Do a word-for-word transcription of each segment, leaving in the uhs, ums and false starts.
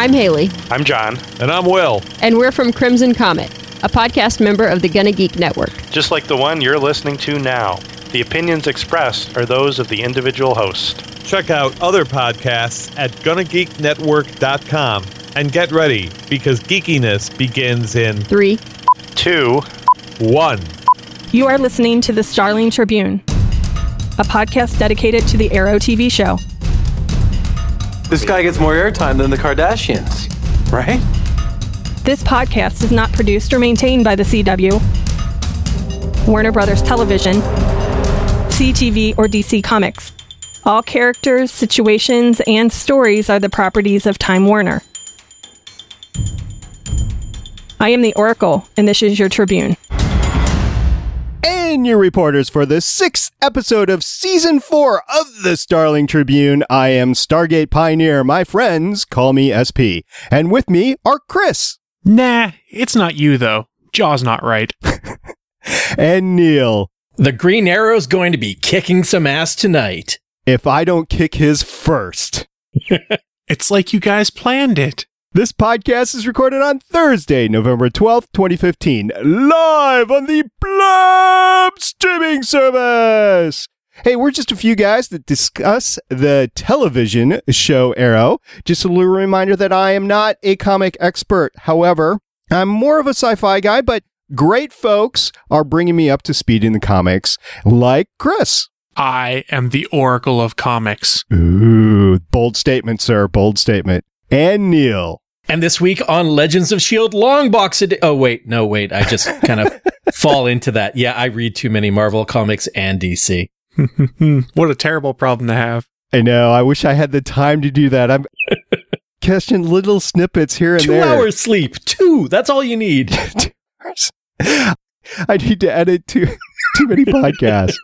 I'm Haley. I'm John. And I'm Will. And we're from Crimson Comet, a podcast member of the Gonna Geek Network. Just like the one you're listening to now. The opinions expressed are those of the individual host. Check out other podcasts at gonna geek network dot com. And get ready, because geekiness begins in three, two, one. You are listening to the Starling Tribune, a podcast dedicated to the Arrow T V show. This guy gets more airtime than the Kardashians, right? This podcast is not produced or maintained by the C W, Warner Brothers Television, C T V, or D C Comics. All characters, situations, and stories are the properties of Time Warner. I am the Oracle, and this is your Tribune. And your reporters for the sixth episode of Season four of the Starling Tribune. I am Stargate Pioneer. My friends call me S P. And with me are Chris. Nah, it's not you, though. Jaw's not right. And Neil. The Green Arrow's going to be kicking some ass tonight. If I don't kick his first. It's like you guys planned it. This podcast is recorded on Thursday, November twelfth, twenty fifteen, live on the Blab streaming service. Hey, we're just a few guys that discuss the television show Arrow. Just a little reminder that I am not a comic expert. However, I'm more of a sci-fi guy, but great folks are bringing me up to speed in the comics, like Chris. I am the Oracle of Comics. Ooh, bold statement, sir. Bold statement. And Neil. And this week on Legends of S H I E L D Long Box Edi- Oh, wait, no, wait. I just kind of fall into that. Yeah, I read too many Marvel comics and D C. What a terrible problem to have. I know. I wish I had the time to do that. I'm catching little snippets here and Two there. hours sleep. Two. That's all you need. Two hours. I need to edit too, too many podcasts.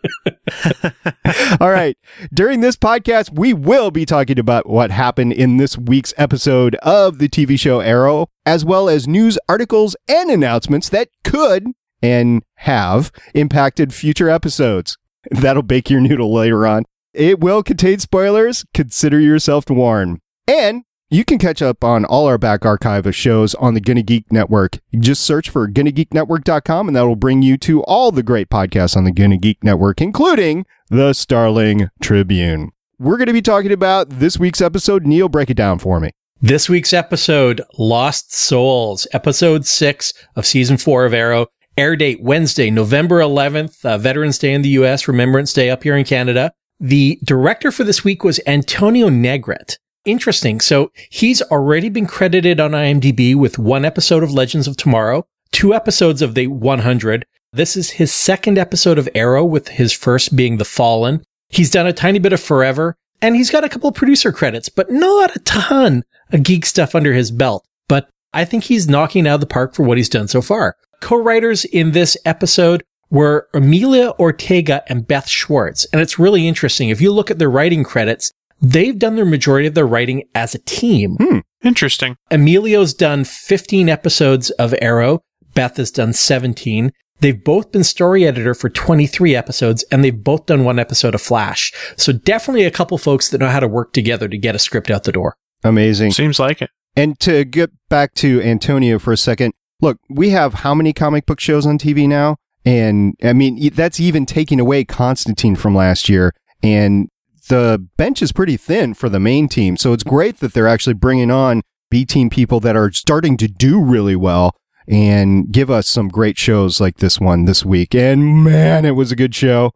All right. During this podcast, we will be talking about what happened in this week's episode of the T V show Arrow, as well as news articles and announcements that could and have impacted future episodes. That'll bake your noodle later on. It will contain spoilers. Consider yourself warned. And you can catch up on all our back archive of shows on the Gonna Geek Network. You just search for gonna geek network dot com, and that will bring you to all the great podcasts on the Gonna Geek Network, including the Starling Tribune. We're going to be talking about this week's episode. Neil, break it down for me. This week's episode, Lost Souls, episode six of season four of Arrow. Air date Wednesday, November eleventh, uh, Veterans Day in the U S, Remembrance Day up here in Canada. The director for this week was Antonio Negrete. Interesting. So he's already been credited on IMDb with one episode of Legends of Tomorrow, two episodes of the one hundred. This is his second episode of Arrow, with his first being The Fallen. He's done a tiny bit of Forever, and he's got a couple of producer credits, but not a ton of geek stuff under his belt. But I think he's knocking out of the park for what he's done so far. Co-writers in this episode were Amelia Ortega and Beth Schwartz. And it's really interesting. If you look at their writing credits, they've done their majority of their writing as a team. Hmm. Interesting. Emilio's done fifteen episodes of Arrow. Beth has done seventeen. They've both been story editor for twenty-three episodes, and they've both done one episode of Flash. So definitely a couple folks that know how to work together to get a script out the door. Amazing. Seems like it. And to get back to Antonio for a second, look, we have how many comic book shows on T V now? And I mean, that's even taking away Constantine from last year. And the bench is pretty thin for the main team. So it's great that they're actually bringing on B team people that are starting to do really well and give us some great shows like this one this week. And man, it was a good show.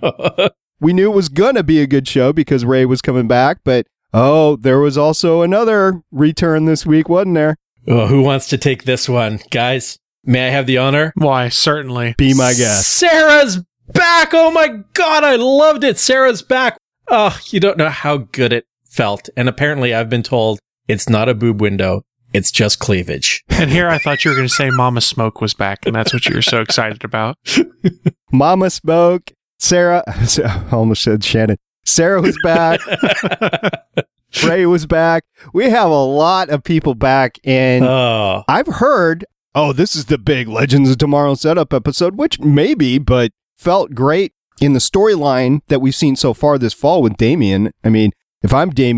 We knew it was going to be a good show because Ray was coming back, but oh, there was also another return this week, wasn't there? Oh, who wants to take this one? Guys, may I have the honor? Why, certainly. Be my guest. Sarah's back! Oh my god, I loved it! Sarah's back! Oh, you don't know how good it felt. And apparently I've been told it's not a boob window, it's just cleavage. And here I thought you were going to say Mama Smoke was back, and that's what you were so excited about. Mama Smoke, Sarah, I almost said Shannon. Sarah was back. Ray was back. We have a lot of people back, and oh. I've heard, oh, this is the big Legends of Tomorrow setup episode, which maybe, but felt great in the storyline that we've seen so far this fall with Damian. I mean, if I'm Damian,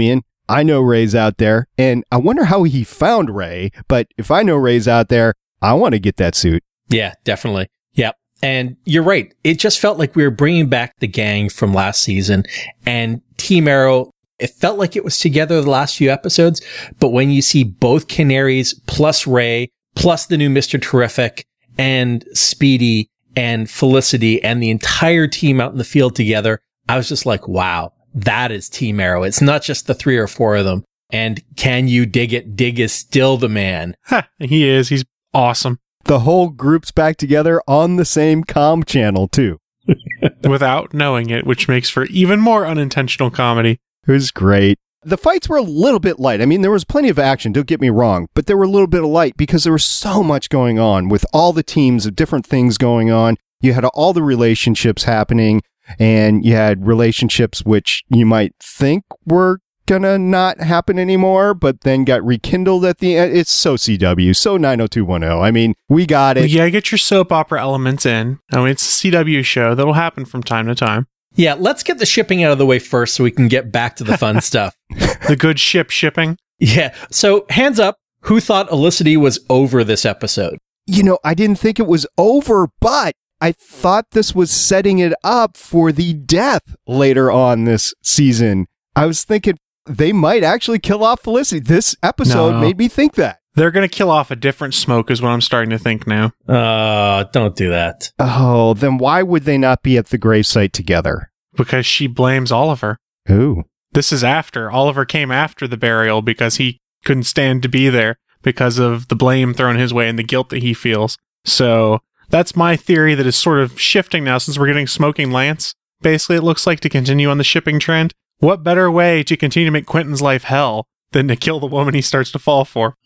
I know Ray's out there, and I wonder how he found Ray. But if I know Ray's out there, I want to get that suit. Yeah, definitely. Yep. And you're right. It just felt like we were bringing back the gang from last season, and Team Arrow, it felt like it was together the last few episodes. But when you see both Canaries plus Ray, plus the new Mister Terrific and Speedy and Felicity and the entire team out in the field together, I was just like, wow, that is Team Arrow. It's not just the three or four of them. And can you dig it? Dig is still the man. Ha, he is. He's awesome. The whole group's back together on the same comm channel, too. Without knowing it, which makes for even more unintentional comedy. It was great. The fights were a little bit light. I mean, there was plenty of action, don't get me wrong, but they were a little bit light because there was so much going on with all the teams of different things going on. You had all the relationships happening, and you had relationships which you might think were gonna not happen anymore, but then got rekindled at the end. It's so C W, so nine oh two one oh. I mean, we got it. Yeah, get your soap opera elements in. I mean, it's a C W show. That'll happen from time to time. Yeah, let's get the shipping out of the way first so we can get back to the fun stuff. The good ship shipping. Yeah. So, hands up, who thought Elicity was over this episode? You know, I didn't think it was over, but I thought this was setting it up for the death later on this season. I was thinking they might actually kill off Felicity. This episode No. made me think that. They're going to kill off a different Smoke is what I'm starting to think now. Uh, don't do that. Oh, then why would they not be at the gravesite together? Because she blames Oliver. Ooh. This is after. Oliver came after the burial because he couldn't stand to be there because of the blame thrown his way and the guilt that he feels. So that's my theory that is sort of shifting now since we're getting Smoking Lance. Basically, it looks like to continue on the shipping trend. What better way to continue to make Quentin's life hell than to kill the woman he starts to fall for?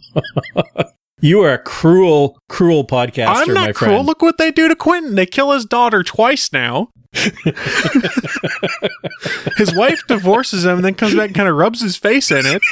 You are a cruel, cruel podcaster, I'm not my cruel. friend. Look what they do to Quentin. They kill his daughter twice now. His wife divorces him and then comes back and kind of rubs his face in it.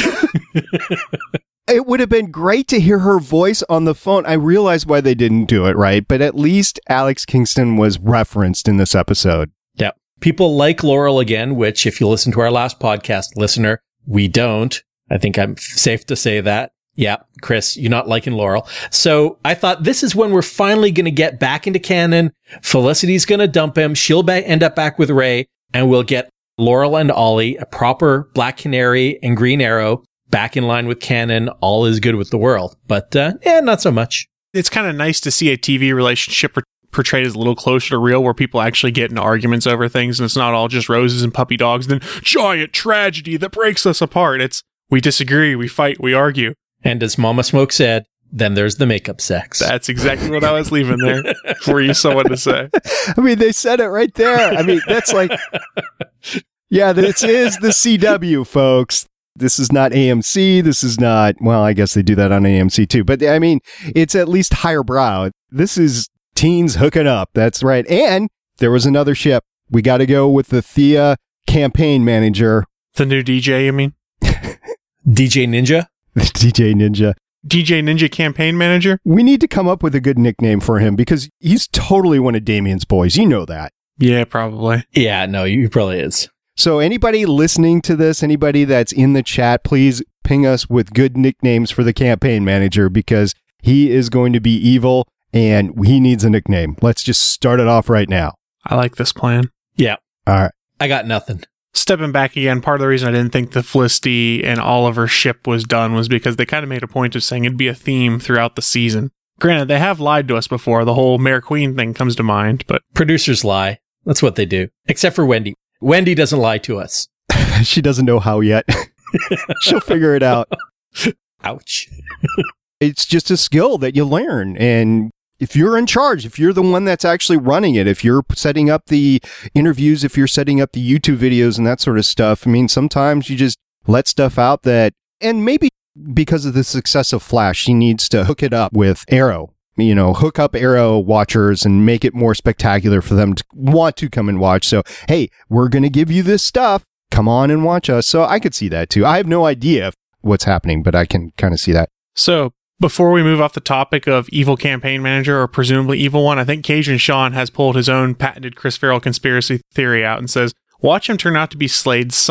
It would have been great to hear her voice on the phone. I realize why they didn't do it, right? But at least Alex Kingston was referenced in this episode. Yeah. People like Laurel again, which if you listen to our last podcast, listener, we don't. I think I'm safe to say that. Yeah, Chris, you're not liking Laurel. So I thought this is when we're finally going to get back into canon. Felicity's going to dump him. She'll ba- end up back with Ray, and we'll get Laurel and Ollie, a proper Black Canary and Green Arrow, back in line with canon. All is good with the world. But, uh, yeah, not so much. It's kind of nice to see a T V relationship per- portrayed as a little closer to real, where people actually get into arguments over things, and it's not all just roses and puppy dogs, then giant tragedy that breaks us apart. It's, we disagree, we fight, we argue. And as Mama Smoke said, then there's the makeup sex. That's exactly what I was leaving there for you someone to say. I mean, they said it right there. I mean, that's like, yeah, this is the C W, folks. This is not A M C. This is not, well, I guess they do that on A M C too. But I mean, it's at least higher brow. This is teens hooking up. That's right. And there was another ship. We got to go with the Thea campaign manager. The new D J, you mean? D J Ninja? D J Ninja. D J Ninja campaign manager? We need to come up with a good nickname for him because he's totally one of Damien's boys. You know that. Yeah, probably. Yeah, no, he probably is. So anybody listening to this, anybody that's in the chat, please ping us with good nicknames for the campaign manager because he is going to be evil and he needs a nickname. Let's just start it off right now. I like this plan. Yeah. All right. I got nothing. Stepping back again, part of the reason I didn't think the Felicity and Oliver ship was done was because they kind of made a point of saying it'd be a theme throughout the season. Granted, they have lied to us before. The whole Mayor Queen thing comes to mind, but Producers lie. That's what they do. Except for Wendy. Wendy doesn't lie to us. She doesn't know how yet. She'll figure it out. Ouch. It's just a skill that you learn. And if you're in charge, if you're the one that's actually running it, if you're setting up the interviews, if you're setting up the YouTube videos and that sort of stuff, I mean, sometimes you just let stuff out that, and maybe because of the success of Flash, she needs to hook it up with Arrow. You know, hook up Arrow watchers and make it more spectacular for them to want to come and watch. So, hey, we're going to give you this stuff. Come on and watch us. So I could see that too. I have no idea what's happening, but I can kind of see that. So before we move off the topic of evil campaign manager or presumably evil one, I think Cajun Sean has pulled his own patented Chris Farrell conspiracy theory out and says, watch him turn out to be Slade's son.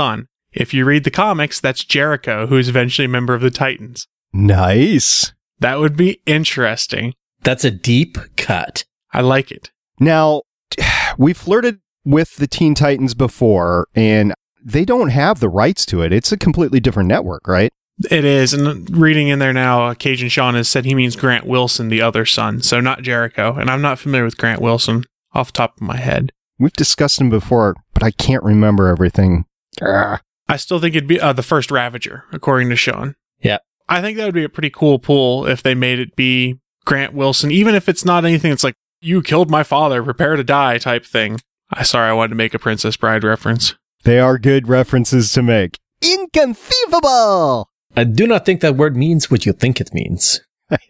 If you read the comics, that's Jericho, who's eventually a member of the Titans. Nice. That would be interesting. That's a deep cut. I like it. Now, we flirted with the Teen Titans before, and they don't have the rights to it. It's a completely different network, right? It is. And reading in there now, uh, Cajun Sean has said he means Grant Wilson, the other son, so not Jericho. And I'm not familiar with Grant Wilson off the top of my head. We've discussed him before, but I can't remember everything. Ugh. I still think it'd be uh, the first Ravager, according to Sean. Yeah. I think that would be a pretty cool pull if they made it be Grant Wilson, even if it's not anything that's like, you killed my father, prepare to die type thing. I sorry, I wanted to make a Princess Bride reference. They are good references to make. Inconceivable! I do not think that word means what you think it means.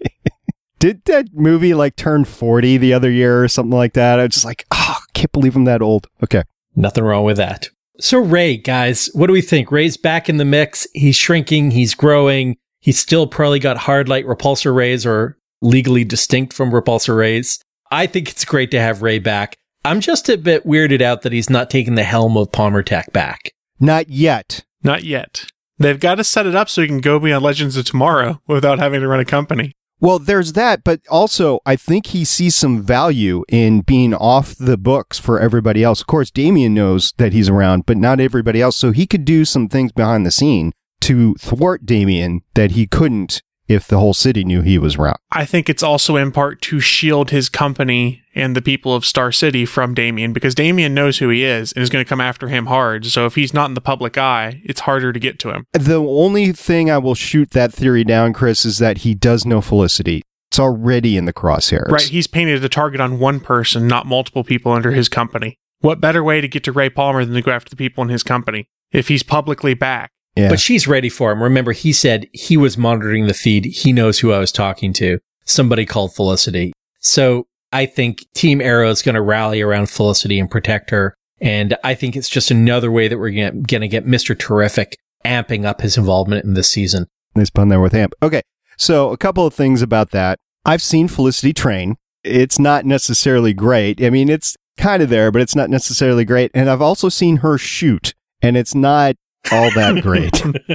Did that movie like turn forty the other year or something like that? I was just like, oh, I can't believe I'm that old. Okay. Nothing wrong with that. So Ray, guys, what do we think? Ray's back in the mix. He's shrinking. He's growing. He's still probably got hard light repulsor rays or legally distinct from repulsor rays. I think it's great to have Ray back. I'm just a bit weirded out that he's not taking the helm of Palmer Tech back. Not yet. Not yet. They've got to set it up so he can go beyond Legends of Tomorrow without having to run a company. Well, there's that, but also I think he sees some value in being off the books for everybody else. Of course, Damian knows that he's around, but not everybody else. So he could do some things behind the scene to thwart Damian that he couldn't if the whole city knew he was around. I think it's also in part to shield his company and the people of Star City from Damian, because Damian knows who he is and is going to come after him hard. So if he's not in the public eye, it's harder to get to him. The only thing I will shoot that theory down, Chris, is that he does know Felicity. It's already in the crosshairs. Right. He's painted a target on one person, not multiple people under his company. What better way to get to Ray Palmer than to go after the people in his company if he's publicly back? Yeah. But she's ready for him. Remember, he said he was monitoring the feed. He knows who I was talking to. Somebody called Felicity. So I think Team Arrow is going to rally around Felicity and protect her. And I think it's just another way that we're going to get Mister Terrific amping up his involvement in this season. Nice pun there with amp. Okay. So a couple of things about that. I've seen Felicity train. It's not necessarily great. I mean, it's kind of there, but it's not necessarily great. And I've also seen her shoot, and it's not all that great.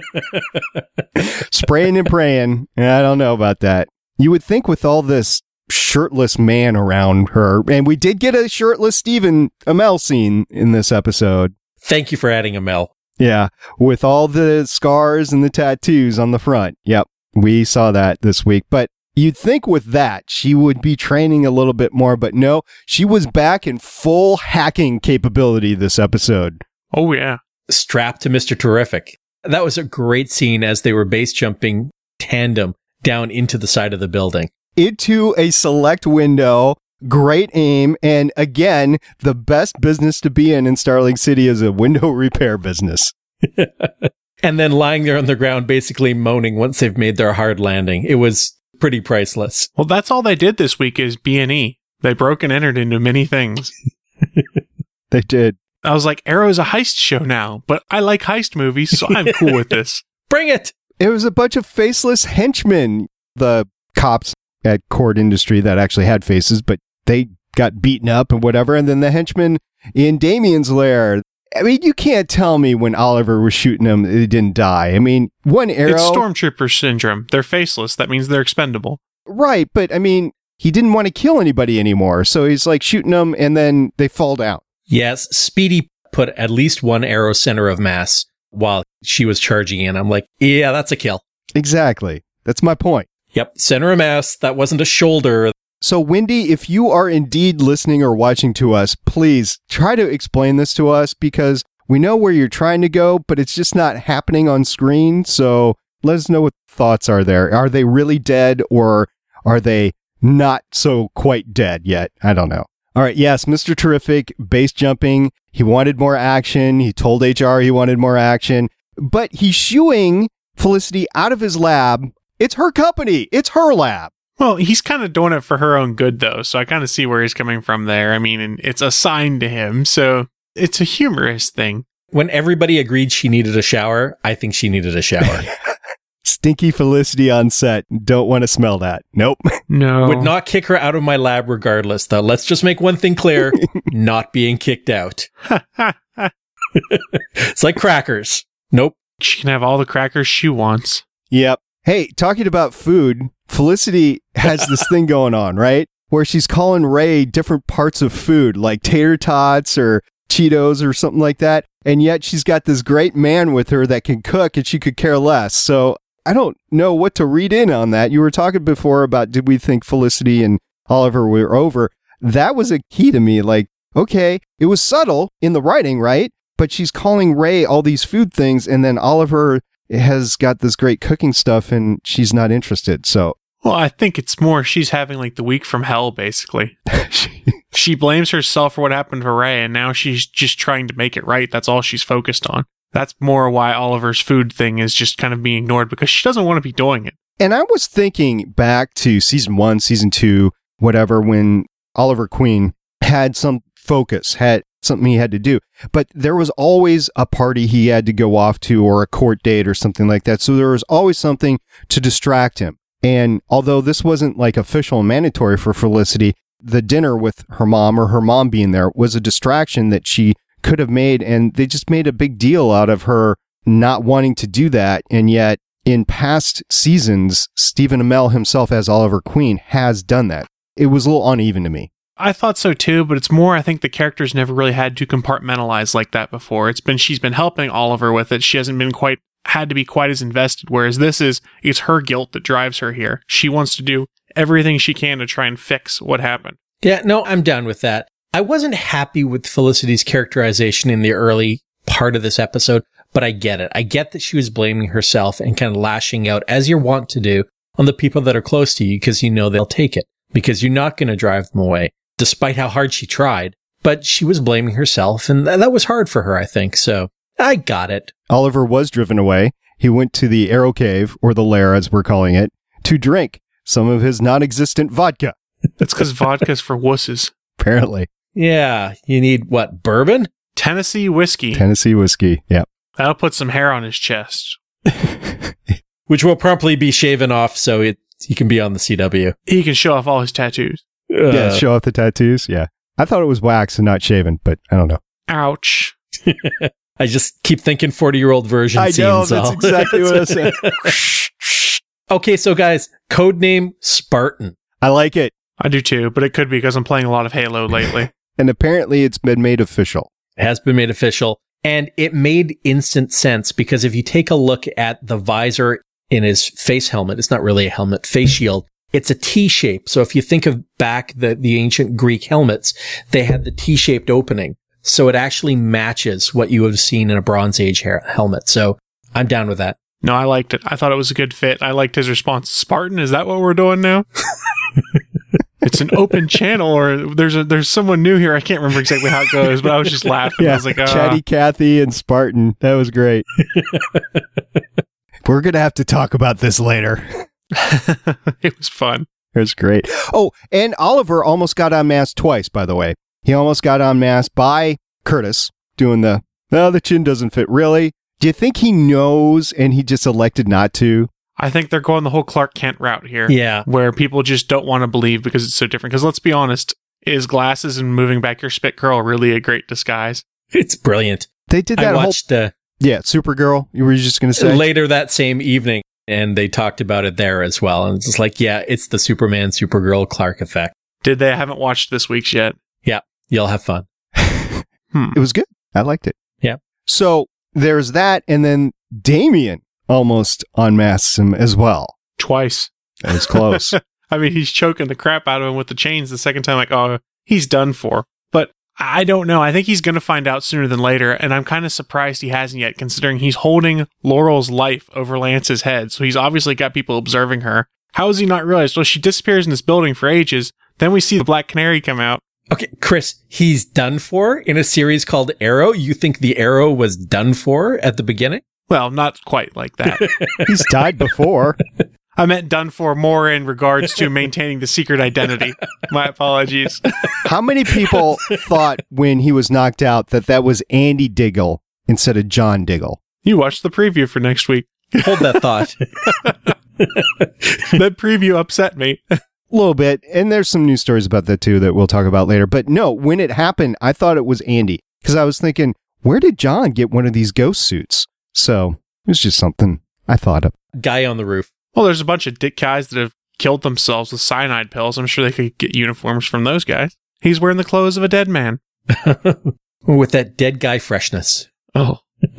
Spraying and praying. I don't know about that. You would think with all this shirtless man around her, and we did get a shirtless Stephen Amell scene in this episode. Thank you for adding Amell. Yeah, with all the scars and the tattoos on the front. Yep, we saw that this week. But you'd think with that, she would be training a little bit more, but no, she was back in full hacking capability this episode. Oh, yeah. Strapped to Mister Terrific. That was a great scene as they were base jumping tandem down into the side of the building. Into a select window, great aim, and again, the best business to be in in Starling City is a window repair business. And then lying there on the ground basically moaning once they've made their hard landing. It was pretty priceless. Well, that's all they did this week is B and E. They broke and entered into many things. They did. I was like, Arrow's a heist show now, but I like heist movies, so I'm cool with this. Bring it! It was a bunch of faceless henchmen. The cops at Cord Industry that actually had faces, but they got beaten up and whatever. And then the henchmen in Damian's lair. I mean, you can't tell me when Oliver was shooting them, they didn't die. I mean, one arrow. It's Stormtrooper syndrome. They're faceless. That means they're expendable. Right. But I mean, he didn't want to kill anybody anymore. So he's like shooting them and then they fall down. Yes. Speedy put at least one arrow center of mass while she was charging in. I'm like, yeah, that's a kill. Exactly. That's my point. Yep. Center of mass. That wasn't a shoulder. So, Wendy, if you are indeed listening or watching to us, please try to explain this to us because we know where you're trying to go, but it's just not happening on screen. So let us know what thoughts are there. Are they really dead or are they not so quite dead yet? I don't know. All right. Yes, Mister Terrific, base jumping. He wanted more action. He told H R he wanted more action, but he's shooing Felicity out of his lab. It's her company. It's her lab. Well, he's kind of doing it for her own good, though, so I kind of see where he's coming from there. I mean, and it's assigned to him, so it's a humorous thing. When everybody agreed she needed a shower, I think she needed a shower. Stinky Felicity on set. Don't want to smell that. Nope. No. Would not kick her out of my lab regardless, though. Let's just make one thing clear. Not being kicked out. It's like crackers. Nope. She can have all the crackers she wants. Yep. Hey, talking about food, Felicity has this thing going on, right? Where she's calling Ray different parts of food, like tater tots or Cheetos or something like that. And yet she's got this great man with her that can cook and she could care less. So I don't know what to read in on that. You were talking before about did we think Felicity and Oliver were over? That was a key to me. Like, okay, it was subtle in the writing, right? But she's calling Ray all these food things, and then Oliver has got this great cooking stuff, and she's not interested. So, well, I think it's more she's having like the week from hell, basically. She blames herself for what happened to Ray, and now she's just trying to make it right. That's all she's focused on. That's more why Oliver's food thing is just kind of being ignored, because she doesn't want to be doing it. And I was thinking back to season one, season two, whatever, when Oliver Queen had some focus, had something he had to do. But there was always a party he had to go off to or a court date or something like that. So there was always something to distract him. And although this wasn't like official and mandatory for Felicity, the dinner with her mom or her mom being there was a distraction that she could have made. And they just made a big deal out of her not wanting to do that. And yet in past seasons, Stephen Amell himself as Oliver Queen has done that. It was a little uneven to me. I thought so too, but it's more I think the character's never really had to compartmentalize like that before. It's been she's been helping Oliver with it. She hasn't been quite had to be quite as invested, whereas this is it's her guilt that drives her here. She wants to do everything she can to try and fix what happened. Yeah, no, I'm down with that. I wasn't happy with Felicity's characterization in the early part of this episode, but I get it. I get that she was blaming herself and kind of lashing out, as you're wont to do, on the people that are close to you because you know they'll take it, because you're not going to drive them away, despite how hard she tried. But she was blaming herself, and th- that was hard for her, I think. So I got it. Oliver was driven away. He went to the Arrow Cave, or the lair as we're calling it, to drink some of his non-existent vodka. That's because vodka's for wusses. Apparently. Yeah. You need, what, bourbon? Tennessee whiskey. Tennessee whiskey, yeah. That'll put some hair on his chest. Which will promptly be shaven off so it he can be on the C W. He can show off all his tattoos. Uh, yeah, show off the tattoos, yeah. I thought it was wax and not shaven, but I don't know. Ouch. I just keep thinking forty-year-old version I scenes. know, that's all. exactly what I said. Okay, so guys, codename Spartan. I like it. I do too, but it could be because I'm playing a lot of Halo lately. And apparently it's been made official. It has been made official. And it made instant sense because if you take a look at the visor in his face helmet, it's not really a helmet, face shield, it's a T shape. So if you think of back the, the ancient Greek helmets, they had the T-shaped opening. So it actually matches what you would have seen in a Bronze Age hair- helmet. So I'm down with that. No, I liked it. I thought it was a good fit. I liked his response. Spartan, is that what we're doing now? It's an open channel, or there's a there's someone new here. I can't remember exactly how it goes, but I was just laughing. Yeah, I was like, oh. Chatty Cathy and Spartan. That was great. We're going to have to talk about this later. It was fun. It was great. Oh, and Oliver almost got unmasked twice, by the way. He almost got unmasked by Curtis doing the, no, the chin doesn't fit. Really? Do you think he knows and he just elected not to? I think they're going the whole Clark Kent route here. Yeah. Where people just don't want to believe because it's so different. Because let's be honest, is glasses and moving back your spit curl really a great disguise? It's brilliant. They did that I whole... watched uh, Yeah, Supergirl. You were just going to say? later that same evening, and they talked about it there as well. And it's just like, yeah, it's the Superman, Supergirl, Clark effect. Did they? I haven't watched this week's yet. Yeah, you'll have fun. hmm. It was good. I liked it. Yeah. So there's that, and then Damian almost unmasks him as well. Twice. That was close. I mean, he's choking the crap out of him with the chains the second time, like, oh, he's done for. But I don't know. I think he's going to find out sooner than later, and I'm kind of surprised he hasn't yet, considering he's holding Laurel's life over Lance's head, so he's obviously got people observing her. How has he not realized? Well, she disappears in this building for ages, then we see the Black Canary come out. Okay, Chris, he's done for in a series called Arrow. You think the Arrow was done for at the beginning? Well, not quite like that. He's died before. I meant done for more in regards to maintaining the secret identity. My apologies. How many people thought when he was knocked out that that was Andy Diggle instead of John Diggle? You watched the preview for next week. Hold that thought. That preview upset me. A little bit. And there's some news stories about that too that we'll talk about later. But no, when it happened, I thought it was Andy because I was thinking, where did John get one of these ghost suits? So it was just something I thought of. Guy on the roof. Well, there's a bunch of dick guys that have killed themselves with cyanide pills. I'm sure they could get uniforms from those guys. He's wearing the clothes of a dead man. With that dead guy freshness. Oh.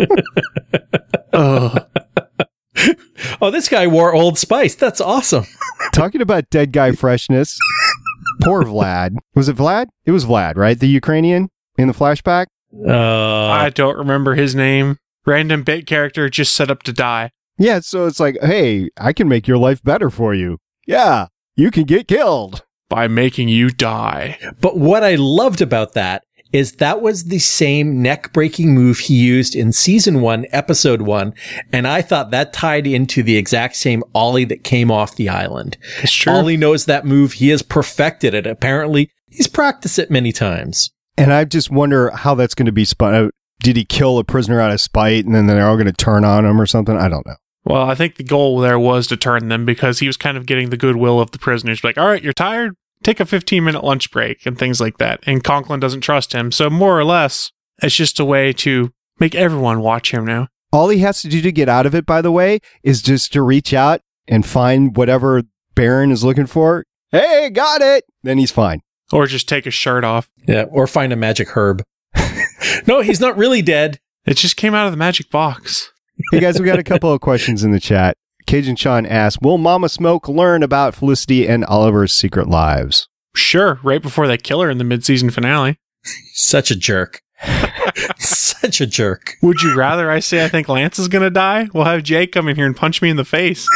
oh. Oh, this guy wore Old Spice. That's awesome. Talking about dead guy freshness, poor Vlad. Was it Vlad? It was Vlad, right? The Ukrainian in the flashback? Uh, I don't remember his name. Random bit character just set up to die. Yeah, so it's like, hey, I can make your life better for you. Yeah, you can get killed. By making you die. But what I loved about that is that was the same neck-breaking move he used in season one, episode one, and I thought that tied into the exact same Ollie that came off the island. It's true. Ollie knows that move. He has perfected it. Apparently, he's practiced it many times. And I just wonder how that's going to be spun out. Did he kill a prisoner out of spite, and then they're all going to turn on him or something? I don't know. Well, I think the goal there was to turn them because he was kind of getting the goodwill of the prisoners. Like, all right, you're tired? Take a fifteen-minute lunch break and things like that. And Conklin doesn't trust him. So more or less, it's just a way to make everyone watch him now. All he has to do to get out of it, by the way, is just to reach out and find whatever Baron is looking for. Hey, got it! Then he's fine. Or just take his shirt off. Yeah, or find a magic herb. No, he's not really dead. It just came out of the magic box. Hey guys, we got a couple of questions in the chat. Cajun Sean asks, will Mama Smoke learn about Felicity and Oliver's secret lives? Sure, right before they kill her in the mid-season finale. Such a jerk. Such a jerk. Would you rather I say I think Lance is going to die? We'll have Jay come in here and punch me in the face.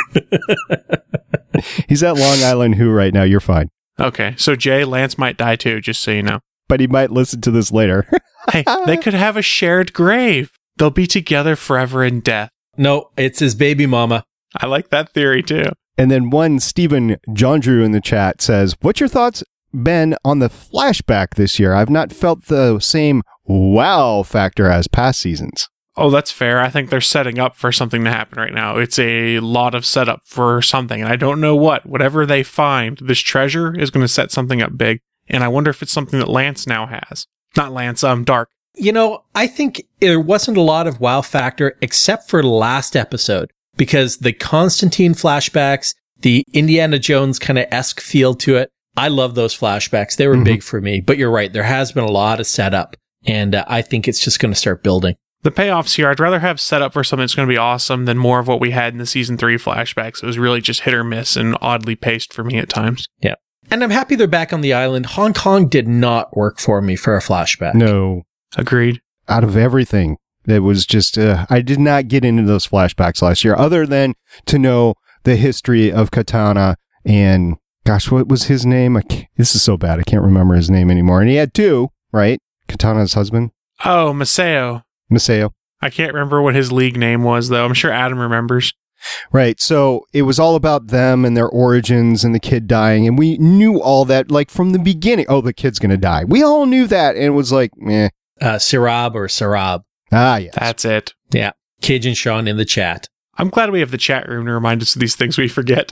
He's at Long Island Who right now. You're fine. Okay, so Jay, Lance might die too, just so you know. But he might listen to this later. Hey, they could have a shared grave. They'll be together forever in death. No, it's his baby mama. I like that theory too. And then one Stephen John Drew in the chat says, what's your thoughts, Ben, on the flashback this year? I've not felt the same wow factor as past seasons. Oh, that's fair. I think they're setting up for something to happen right now. It's a lot of setup for something, and I don't know what. Whatever they find, this treasure is going to set something up big, and I wonder if it's something that Lance now has. Not Lance, um, Dark. You know, I think there wasn't a lot of wow factor except for last episode, because the Constantine flashbacks, the Indiana Jones kind of esque feel to it. I love those flashbacks. They were mm-hmm. big for me, but you're right. There has been a lot of setup, and uh, I think it's just going to start building. The payoffs here, I'd rather have set up for something that's going to be awesome than more of what we had in the season three flashbacks. It was really just hit or miss and oddly paced for me at times. Yeah. And I'm happy they're back on the island. Hong Kong did not work for me for a flashback. No. Agreed. Out of everything, it was just, uh, I did not get into those flashbacks last year, other than to know the history of Katana and, gosh, what was his name? I can't, this is so bad. I can't remember his name anymore. And he had two, right? Katana's husband. Oh, Maseo. Maseo. I can't remember what his league name was, though. I'm sure Adam remembers. Right. So it was all about them and their origins and the kid dying. And we knew all that, like, from the beginning. Oh, the kid's going to die. We all knew that. And it was like, meh. Uh, Sirab or Sarab. Ah, yes. That's it. Yeah. Cajun Sean in the chat. I'm glad we have the chat room to remind us of these things we forget.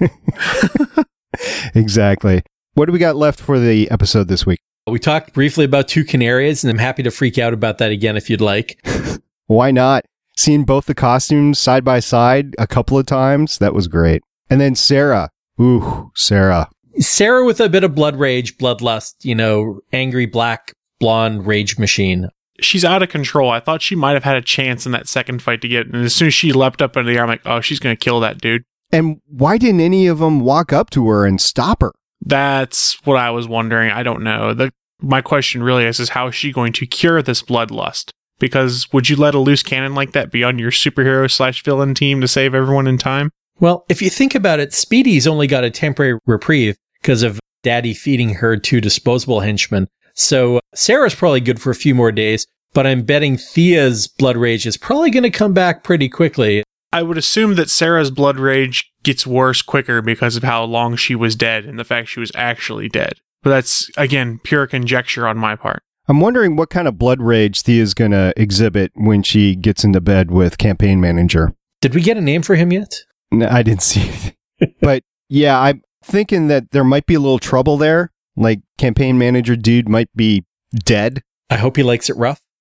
Exactly. What do we got left for the episode this week? We talked briefly about Two Canarias, and I'm happy to freak out about that again if you'd like. Why not? Seeing both the costumes side by side a couple of times, that was great. And then Sarah. Ooh, Sarah. Sarah with a bit of blood rage, bloodlust, you know, angry black blonde rage machine. She's out of control. I thought she might have had a chance in that second fight to get it. And as soon as she leapt up into the air, I'm like, oh, she's going to kill that dude. And why didn't any of them walk up to her and stop her? That's what I was wondering. I don't know. The, my question really is, is how is she going to cure this bloodlust? Because would you let a loose cannon like that be on your superhero slash villain team to save everyone in time? Well, if you think about it, Speedy's only got a temporary reprieve because of Daddy feeding her two disposable henchmen. So Sarah's probably good for a few more days, but I'm betting Thea's blood rage is probably going to come back pretty quickly. I would assume that Sarah's blood rage gets worse quicker because of how long she was dead and the fact she was actually dead. But that's, again, pure conjecture on my part. I'm wondering what kind of blood rage Thea's going to exhibit when she gets into bed with campaign manager. Did we get a name for him yet? No, I didn't see it. But yeah, I'm thinking that there might be a little trouble there. Like, campaign manager dude might be dead. I hope he likes it rough. Huh.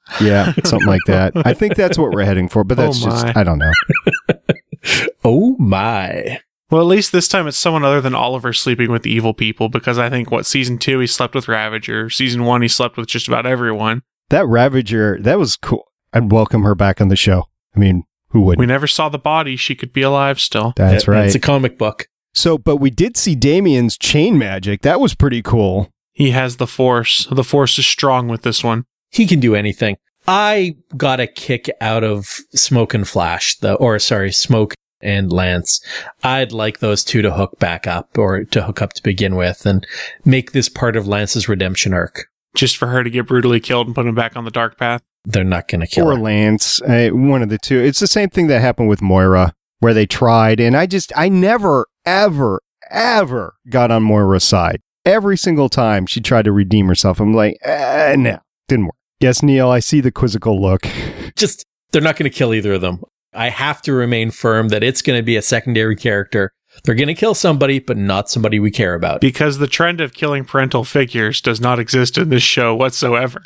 Yeah, something like that. I think that's what we're heading for, but that's Oh, just, my. I don't know. Oh my. Well, at least this time it's someone other than Oliver sleeping with the evil people, because I think, what, season two he slept with Ravager, season one he slept with just about everyone. That Ravager, that was cool. I'd welcome her back on the show. I mean, who wouldn't? We never saw the body. She could be alive still. That's That- right. It's a comic book. So, but we did see Damien's chain magic. That was pretty cool. He has the Force. The Force is strong with this one. He can do anything. I got a kick out of Smoke and Flash, the, or sorry, Smoke and Lance. I'd like those two to hook back up, or to hook up to begin with, and make this part of Lance's redemption arc. Just for her to get brutally killed and put him back on the dark path. They're not going to kill Or her. Lance, uh, one of the two. It's the same thing that happened with Moira, where they tried, and I just, I never, ever, ever got on Moira's side. Every single time she tried to redeem herself, I'm like, eh, no, didn't work. Yes, Neil, I see the quizzical look. Just, they're not going to kill either of them. I have to remain firm that it's going to be a secondary character. They're going to kill somebody, but not somebody we care about. Because the trend of killing parental figures does not exist in this show whatsoever.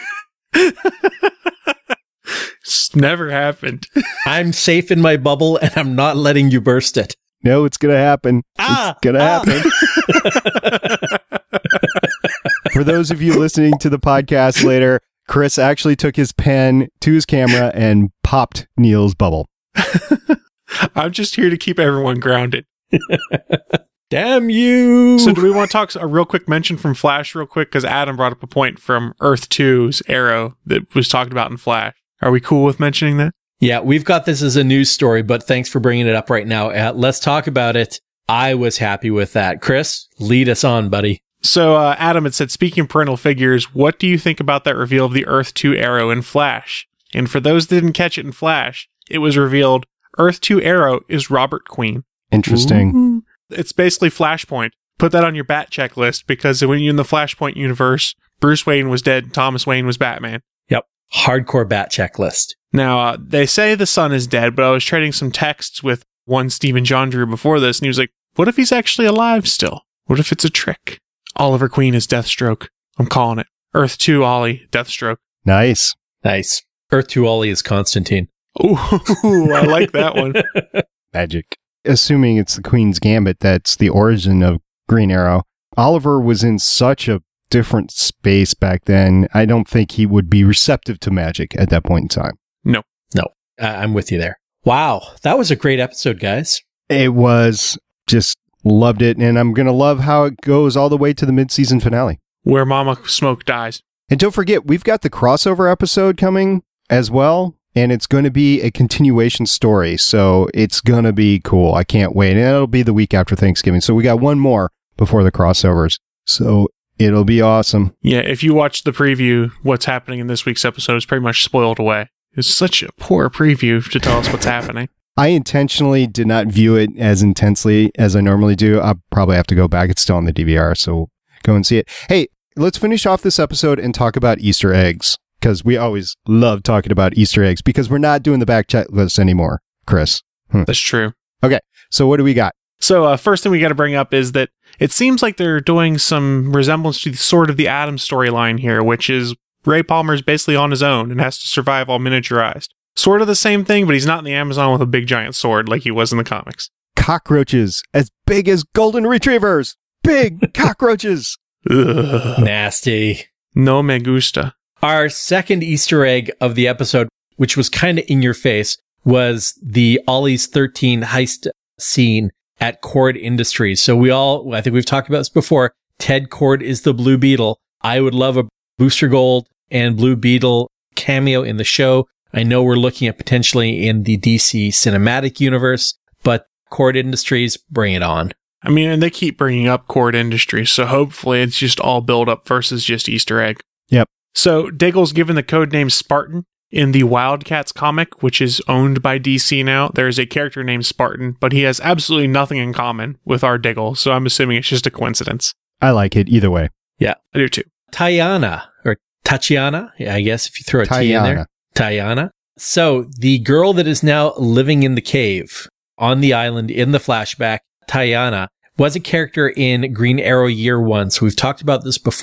It's never happened. I'm safe in my bubble, and I'm not letting you burst it. No, it's going to happen. Ah, it's going to ah. happen. For those of you listening to the podcast later, Chris actually took his pen to his camera and popped Neil's bubble. I'm just here to keep everyone grounded. Damn you! So do we want to talk a real quick mention from Flash real quick? Because Adam brought up a point from Earth two's Arrow that was talked about in Flash. Are we cool with mentioning that? Yeah, we've got this as a news story, but thanks for bringing it up right now. Uh, let's talk about it. I was happy with that. Chris, lead us on, buddy. So uh, Adam had said, speaking of parental figures, what do you think about that reveal of the Earth two Arrow in Flash? And for those that didn't catch it in Flash, it was revealed Earth two Arrow is Robert Queen. Interesting. Ooh. It's basically Flashpoint. Put that on your bat checklist, because when you're in the Flashpoint universe, Bruce Wayne was dead, Thomas Wayne was Batman. Yep. Hardcore bat checklist. Now, uh, they say the son is dead, but I was trading some texts with one Stephen John Drew before this, and he was like, what if he's actually alive still? What if it's a trick? Oliver Queen is Deathstroke. I'm calling it. Earth two Ollie, Deathstroke. Nice. Nice. Earth two Ollie is Constantine. Ooh, I like that one. Magic. Assuming it's the Queen's Gambit that's the origin of Green Arrow, Oliver was in such a different space back then. I don't think he would be receptive to magic at that point in time. No. No. I- I'm with you there. Wow. That was a great episode, guys. It was just loved it. And I'm going to love how it goes all the way to the mid-season finale. Where Mama Smoke dies. And don't forget, we've got the crossover episode coming as well. And it's going to be a continuation story. So it's going to be cool. I can't wait. And it'll be the week after Thanksgiving. So we got one more before the crossovers. So it'll be awesome. Yeah, if you watch the preview, what's happening in this week's episode is pretty much spoiled away. It's such a poor preview to tell us what's happening. I intentionally did not view it as intensely as I normally do. I'll probably have to go back. It's still on the D V R, so go and see it. Hey, let's finish off this episode and talk about Easter eggs, because we always love talking about Easter eggs, because we're not doing the back checklist anymore, Chris. Hmm. That's true. Okay, so what do we got? So uh, first thing we got to bring up is that it seems like they're doing some resemblance to the sort of the Atom storyline here, which is Ray Palmer's basically on his own and has to survive all miniaturized. Sort of the same thing, but he's not in the Amazon with a big giant sword like he was in the comics. Cockroaches as big as golden retrievers. Big cockroaches. Ugh. Nasty. No me gusta. Our second Easter egg of the episode, which was kind of in your face, was the Ollie's thirteen heist scene at Cord Industries. So we all, I think we've talked about this before, Ted Cord is the Blue Beetle. I would love a Booster Gold and Blue Beetle cameo in the show. I know we're looking at potentially in the D C cinematic universe, but Cord Industries, bring it on. I mean, and they keep bringing up Cord Industries, so hopefully it's just all build up versus just Easter egg. Yep. So Diggle's given the code name Spartan. In the Wildcats comic, which is owned by D C now, there's a character named Spartan, but he has absolutely nothing in common with our Diggle, so I'm assuming it's just a coincidence. I like it either way. I do too. Tatiana, or Tatiana, I guess if you throw a T in there. Tatiana. Tatiana. So the girl that is now living in the cave on the island in the flashback, Tatiana, was a character in Green Arrow Year One. So we've talked about this before.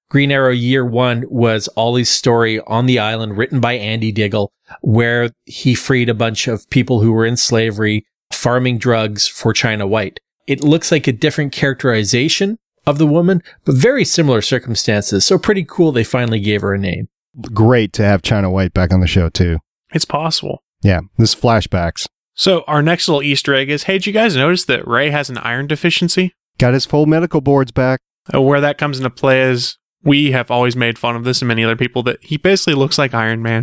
Green Arrow Year One was Ollie's story on the island, written by Andy Diggle, where he freed a bunch of people who were in slavery, farming drugs for China White. It looks like a different characterization of the woman, but very similar circumstances. So pretty cool they finally gave her a name. Great to have China White back on the show, too. It's possible. Yeah, this flashbacks. So our next little Easter egg is, hey, did you guys notice that Ray has an iron deficiency? Got his full medical boards back. Uh, where that comes into play is we have always made fun of this and many other people that he basically looks like Iron Man.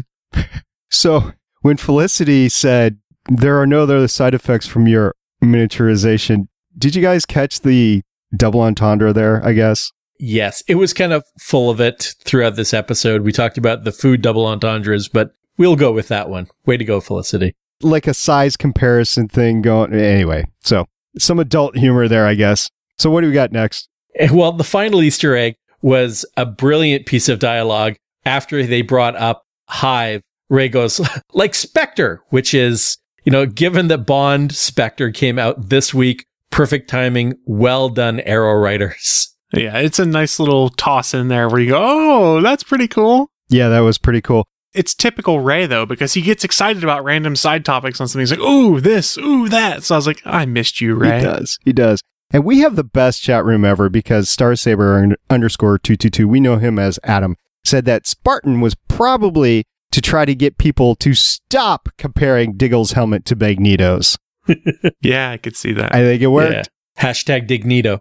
So when Felicity said there are no other side effects from your miniaturization, did you guys catch the double entendre there, I guess? Yes, it was kind of full of it throughout this episode. We talked about the food double entendres, but we'll go with that one. Way to go, Felicity. Like a size comparison thing going. Anyway, so some adult humor there, I guess. So what do we got next? Well, the final Easter egg was a brilliant piece of dialogue after they brought up Hive. Ray goes, like Spectre, which is, you know, given that Bond Spectre came out this week, perfect timing, well done, Arrow writers. Yeah, it's a nice little toss in there where you go, oh, that's pretty cool. Yeah, that was pretty cool. It's typical Ray, though, because he gets excited about random side topics on something. He's like, ooh, this, ooh, that. So I was like, I missed you, Ray. He does. He does. And we have the best chat room ever because Starsaber underscore two two two, we know him as Adam, said that Spartan was probably to try to get people to stop comparing Diggle's helmet to Magneto's. Yeah, I could see that. I think it worked. Yeah. Hashtag Dignito.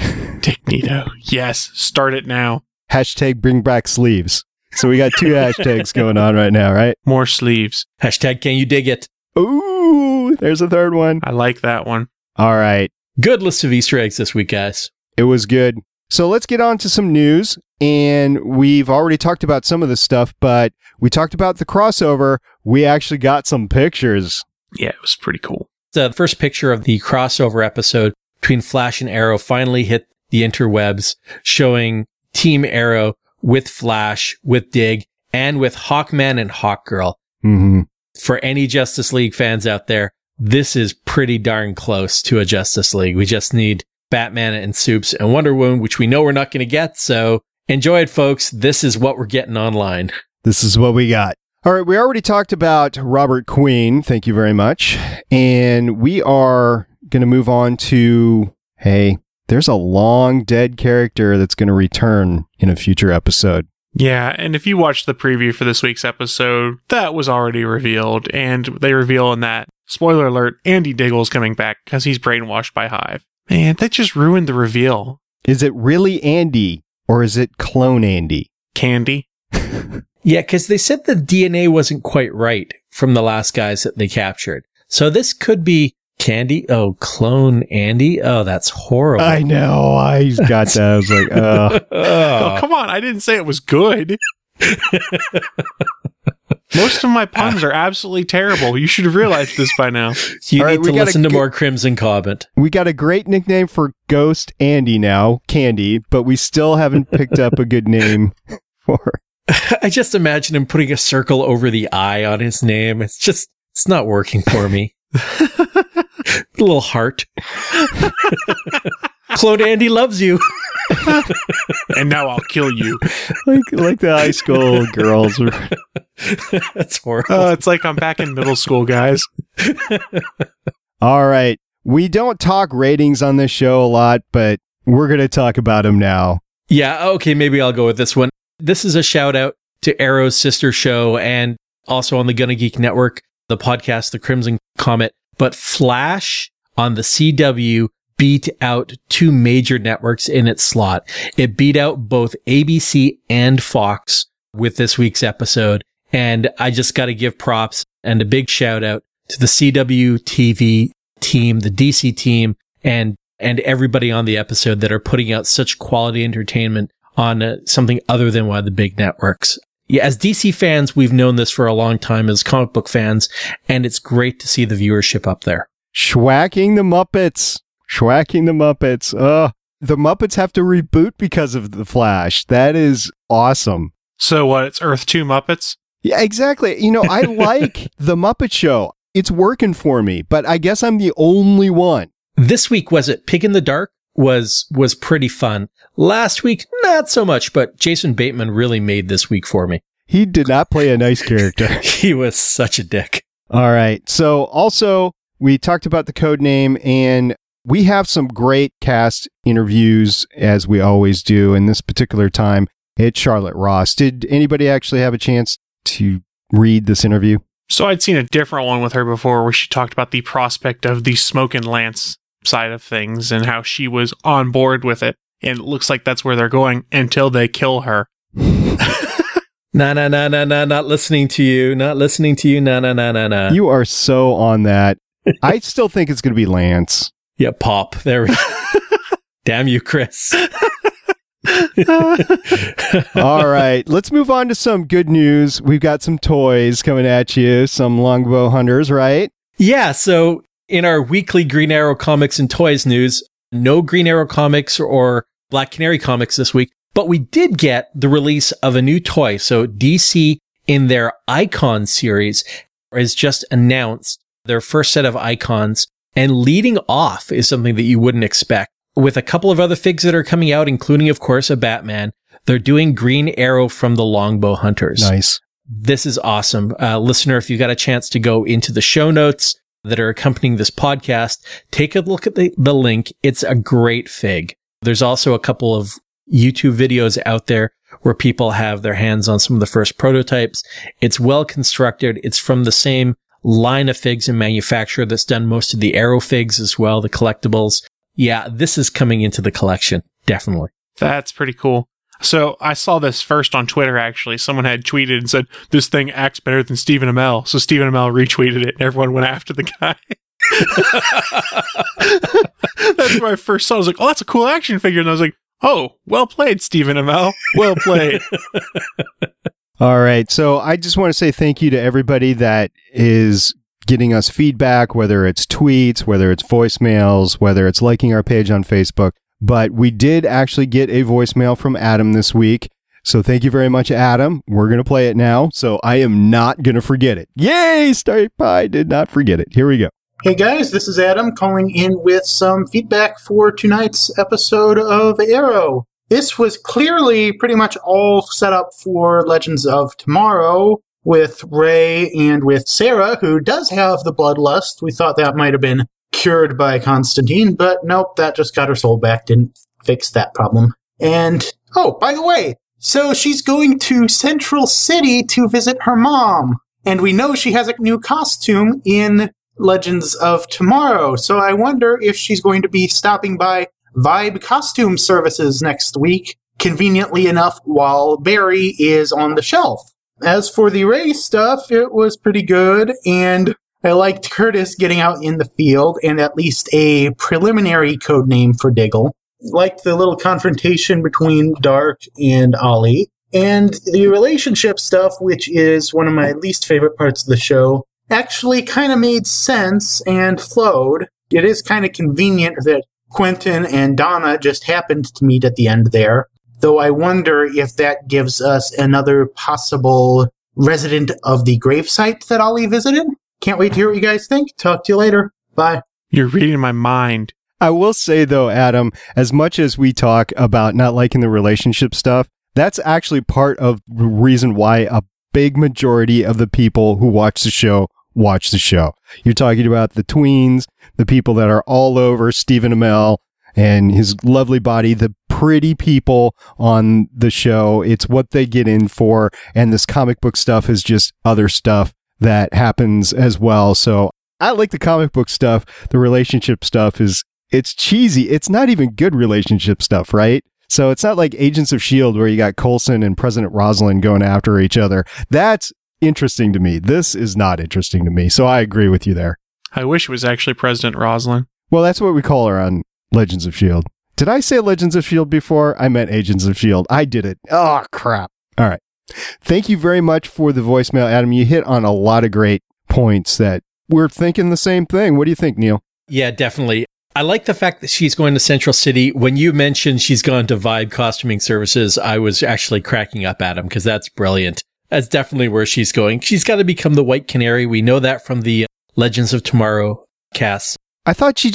Dignito. Yes, start it now. Hashtag bring back sleeves. So we got two hashtags going on right now, right? More sleeves. Hashtag can you dig it? Ooh, there's a third one. I like that one. All right. Good list of Easter eggs this week, guys. It was good. So let's get on to some news. And we've already talked about some of this stuff, but we talked about the crossover. We actually got some pictures. Yeah, it was pretty cool. The first picture of the crossover episode between Flash and Arrow finally hit the interwebs, showing Team Arrow with Flash, with Dig, and with Hawkman and Hawkgirl. Mm-hmm. For any Justice League fans out there, this is pretty darn close to a Justice League. We just need Batman and Supes and Wonder Woman, which we know we're not going to get. So enjoy it, folks. This is what we're getting online. This is what we got. All right. We already talked about Robert Queen. Thank you very much. And we are going to move on to, hey, there's a long dead character that's going to return in a future episode. Yeah, and if you watched the preview for this week's episode, that was already revealed, and they reveal in that, spoiler alert, Andy Diggle's coming back because he's brainwashed by Hive. Man, that just ruined the reveal. Is it really Andy, or is it clone Andy? Candy? Yeah, because they said the D N A wasn't quite right from the last guys that they captured. So this could be Candy? Oh, clone Andy? Oh, that's horrible. I know. I got that. I was like, uh. Oh, come on. I didn't say it was good. Most of my puns are absolutely terrible. You should have realized this by now. You All need right, to listen to g- more Crimson Comet. We got a great nickname for Ghost Andy now, Candy, but we still haven't picked up a good name for. I just imagine him putting a circle over the I on his name. It's just, it's not working for me. A little heart. Clone Andy loves you. And now I'll kill you. Like like the high school girls. That's horrible. Oh, it's like I'm back in middle school, guys. All right. We don't talk ratings on this show a lot, but we're going to talk about them now. Yeah, okay, maybe I'll go with this one. This is a shout out to Arrow's sister show and also on the Gonna Geek Network, the podcast, The Crimson Comet. But Flash on the C W beat out two major networks in its slot. It beat out both A B C and Fox with this week's episode. And I just got to give props and a big shout out to the C W T V team, the D C team, and and everybody on the episode that are putting out such quality entertainment on uh, something other than one of the big networks. Yeah, as D C fans, we've known this for a long time as comic book fans, and it's great to see the viewership up there. Schwacking the Muppets. Schwacking the Muppets. Uh, the Muppets have to reboot because of The Flash. That is awesome. So what, it's Earth two Muppets? Yeah, exactly. You know, I like The Muppet Show. It's working for me, but I guess I'm the only one. This week, was it Pig in the Dark was was pretty fun. Last week, not so much, but Jason Bateman really made this week for me. He did not play a nice character. He was such a dick. All right. So also, we talked about the code name, and we have some great cast interviews, as we always do. In this particular time, it's Charlotte Ross. Did anybody actually have a chance to read this interview? So I'd seen a different one with her before where she talked about the prospect of the Smoke and Lance side of things and how she was on board with it. And it looks like that's where they're going until they kill her. Nah, nah, nah, nah, nah, not listening to you. Not listening to you. Nah, nah, nah, nah, nah. You are so on that. I still think it's going to be Lance. Yeah, Pop. There we go. Damn you, Chris. All right. Let's move on to some good news. We've got some toys coming at you, some longbow hunters, right? Yeah, so in our weekly Green Arrow comics and toys news, no Green Arrow comics or Black Canary comics this week. But we did get the release of a new toy. So D C, in their Icon series, has just announced their first set of icons. And leading off is something that you wouldn't expect. With a couple of other figs that are coming out, including, of course, a Batman, they're doing Green Arrow from the Longbow Hunters. Nice. This is awesome. Uh, listener, if you got a chance to go into the show notes that are accompanying this podcast, take a look at the, the link. It's a great fig. There's also a couple of YouTube videos out there where people have their hands on some of the first prototypes. It's well constructed. It's from the same line of figs and manufacturer that's done most of the Arrow figs as well, the collectibles. Yeah, this is coming into the collection. Definitely. That's pretty cool. So I saw this first on Twitter, actually. Someone had tweeted and said, this thing acts better than Stephen Amell. So Stephen Amell retweeted it and everyone went after the guy. That's where I first saw it. I was like, oh, that's a cool action figure. And I was like, oh, well played, Stephen Amell. Well played. All right. So I just want to say thank you to everybody that is getting us feedback, whether it's tweets, whether it's voicemails, whether it's liking our page on Facebook. But we did actually get a voicemail from Adam this week. So thank you very much, Adam. We're going to play it now. So I am not going to forget it. Yay! Starry Pie did not forget it. Here we go. Hey guys, this is Adam calling in with some feedback for tonight's episode of Arrow. This was clearly pretty much all set up for Legends of Tomorrow with Ray and with Sarah, who does have the bloodlust. We thought that might have been cured by Constantine, but nope, that just got her soul back, didn't fix that problem. And, oh, by the way, so she's going to Central City to visit her mom, and we know she has a new costume in Legends of Tomorrow, so I wonder if she's going to be stopping by Vibe Costume Services next week, conveniently enough, while Barry is on the shelf. As for the Ray stuff, it was pretty good, and I liked Curtis getting out in the field and at least a preliminary code name for Diggle. Liked the little confrontation between Dark and Ollie. And the relationship stuff, which is one of my least favorite parts of the show, actually kind of made sense and flowed. It is kind of convenient that Quentin and Donna just happened to meet at the end there, though I wonder if that gives us another possible resident of the gravesite that Ollie visited. Can't wait to hear what you guys think. Talk to you later. Bye. You're reading my mind. I will say, though, Adam, as much as we talk about not liking the relationship stuff, that's actually part of the reason why a big majority of the people who watch the show watch the show. You're talking about the tweens, the people that are all over Stephen Amell and his lovely body, the pretty people on the show. It's what they get in for. And this comic book stuff is just other stuff that happens as well. So I like the comic book stuff. The relationship stuff is, it's cheesy. It's not even good relationship stuff, right? So it's not like Agents of S H I E L D where you got Coulson and President Rosalind going after each other. That's interesting to me. This is not interesting to me. So I agree with you there. I wish it was actually President Rosalind. Well, that's what we call her on Legends of S H I E L D. Did I say Legends of S H I E L D before? I meant Agents of S H I E L D. I did it. Oh, crap. All right. Thank you very much for the voicemail, Adam. You hit on a lot of great points that we're thinking the same thing. What do you think, Neil? Yeah, definitely. I like the fact that she's going to Central City. When you mentioned she's gone to Vibe Costuming Services, I was actually cracking up at him because that's brilliant. That's definitely where she's going. She's got to become the White Canary. We know that from the Legends of Tomorrow cast. I thought she just